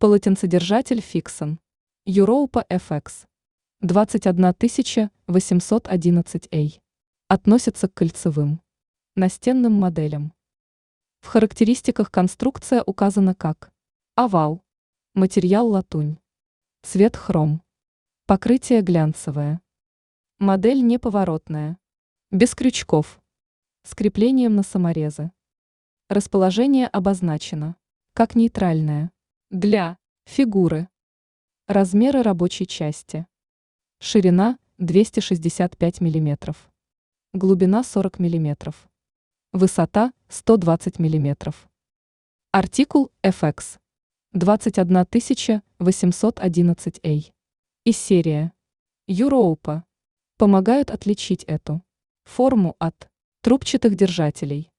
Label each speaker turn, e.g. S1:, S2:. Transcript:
S1: Полотенцедержатель Fixon. Europa FX. 21811A. Относится к кольцевым настенным моделям. В характеристиках конструкция указана как овал, материал латунь, цвет хром, покрытие глянцевое. Модель неповоротная, без крючков, с креплением на саморезы. Расположение обозначено как нейтральное для фигуры. Размеры рабочей части. Ширина 265 мм. Глубина 40 мм. Высота 120 мм. Артикул FX. 21811A. И серия Europa помогают отличить эту форму от трубчатых держателей.